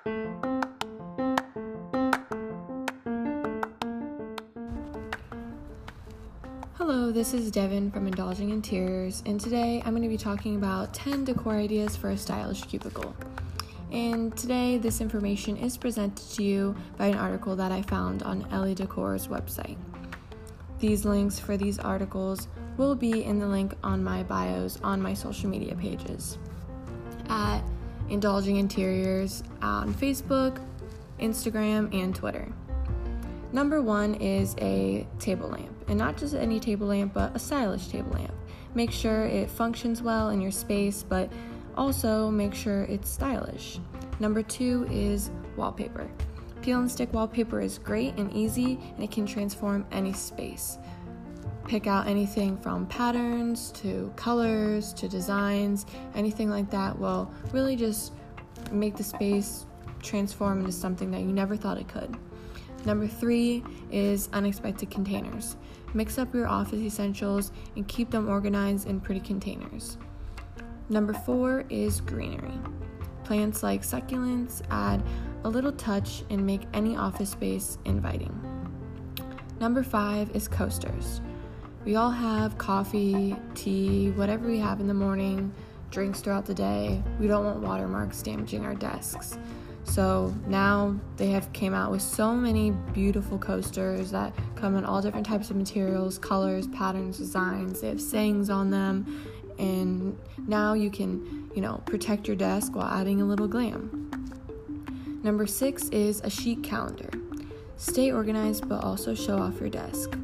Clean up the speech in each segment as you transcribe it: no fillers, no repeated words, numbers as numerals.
Hello, this is Devin from Indulging Interiors, and today I'm going to be talking about 10 decor ideas for a stylish cubicle. And today this information is presented to you by an article that I found on Ellie Decor's website. These links for these articles will be in the link on my bios on my social media pages at Indulging Interiors on Facebook, Instagram, and Twitter. Number 1 is a table lamp, and not just any table lamp, but a stylish table lamp. Make sure it functions well in your space, but also make sure it's stylish. Number 2 is wallpaper. Peel and stick wallpaper is great and easy, and it can transform any space. Pick out anything from patterns to colors to designs, anything like that will really just make the space transform into something that you never thought it could. Number 3 is unexpected containers. Mix up your office essentials and keep them organized in pretty containers. Number 4 is greenery. Plants like succulents add a little touch and make any office space inviting. Number 5 is coasters. We all have coffee, tea, whatever we have in the morning, drinks throughout the day. We don't want watermarks damaging our desks. So now they have came out with so many beautiful coasters that come in all different types of materials, colors, patterns, designs. They have sayings on them, and now you can, protect your desk while adding a little glam. Number 6 is a chic calendar. Stay organized, but also show off your desk.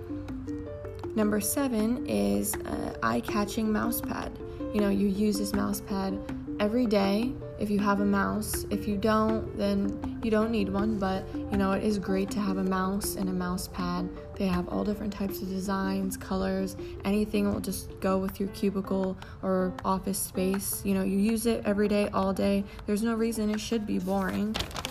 Number 7 is an eye-catching mouse pad. You use this mouse pad every day if you have a mouse. If you don't, then you don't need one, but it is great to have a mouse and a mouse pad. They have all different types of designs, colors, anything will just go with your cubicle or office space. You use it every day, all day. There's no reason it should be boring.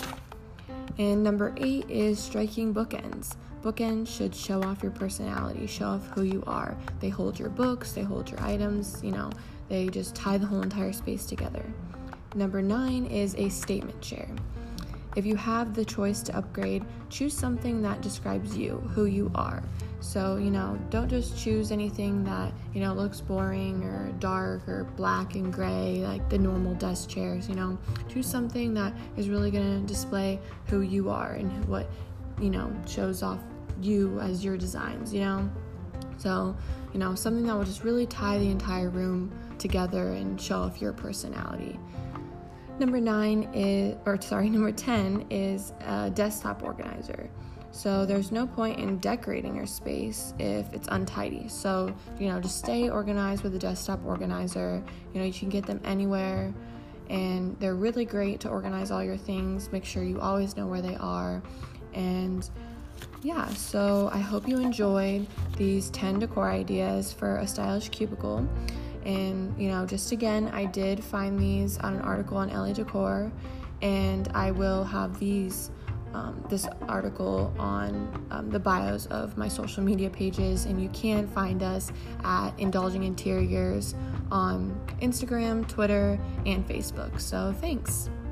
And number 8 is striking bookends. Bookends should show off your personality, show off who you are. They hold your books, they hold your items, they just tie the whole entire space together. Number 9 is a statement chair. If you have the choice to upgrade, choose something that describes you, who you are. So, don't just choose anything that, looks boring or dark or black and gray like the normal desk chairs, Choose something that is really going to display who you are and what, shows off you as your designs, So, something that will just really tie the entire room together and show off your personality. Number 10 is a desktop organizer. So there's no point in decorating your space if it's untidy. So, just stay organized with a desktop organizer. You can get them anywhere, and they're really great to organize all your things. Make sure you always know where they are. And so I hope you enjoyed these 10 decor ideas for a stylish cubicle. And, just again, I did find these on an article on Ellie Decor, and I will have this article on the bios of my social media pages, and you can find us at Indulging Interiors on Instagram, Twitter, and Facebook. So thanks.